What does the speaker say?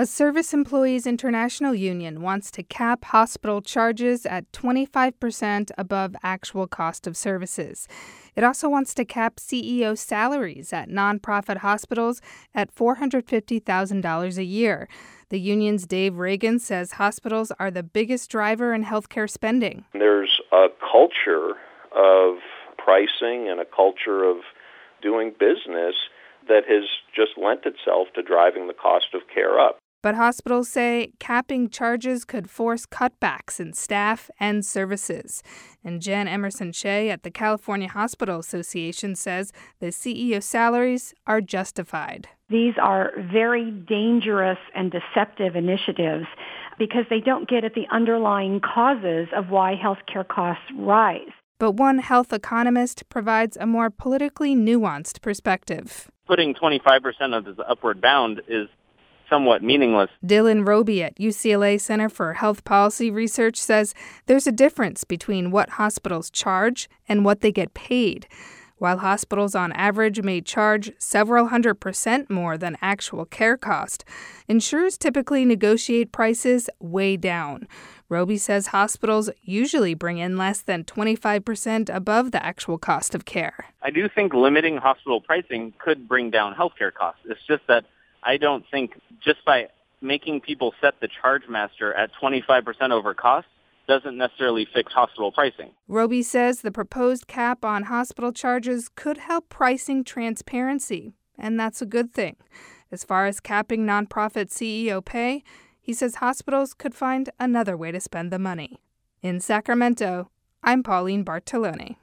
A Service Employees International union wants to cap hospital charges at 25% above actual cost of services. It also wants to cap CEO salaries at nonprofit hospitals at $450,000 a year. The union's Dave Reagan says hospitals are the biggest driver in healthcare spending. There's a culture of pricing and a culture of doing business that has just lent itself to driving the cost of care up. But hospitals say capping charges could force cutbacks in staff and services. And Jan Emerson Shea at the California Hospital Association says the CEO salaries are justified. These are very dangerous and deceptive initiatives because they don't get at the underlying causes of why healthcare costs rise. But one health economist provides a more politically nuanced perspective. Putting 25% of this upward bound is somewhat meaningless. Dylan Roby at UCLA Center for Health Policy Research says there's a difference between what hospitals charge and what they get paid. While hospitals on average may charge several $100% more than actual care cost, insurers typically negotiate prices way down. Roby says hospitals usually bring in less than 25% above the actual cost of care. I do think limiting hospital pricing could bring down healthcare costs. It's just that I don't think just by making people set the charge master at 25% over cost doesn't necessarily fix hospital pricing. Roby says the proposed cap on hospital charges could help pricing transparency, and that's a good thing. As far as capping nonprofit CEO pay, he says hospitals could find another way to spend the money. In Sacramento, I'm Pauline Bartolone.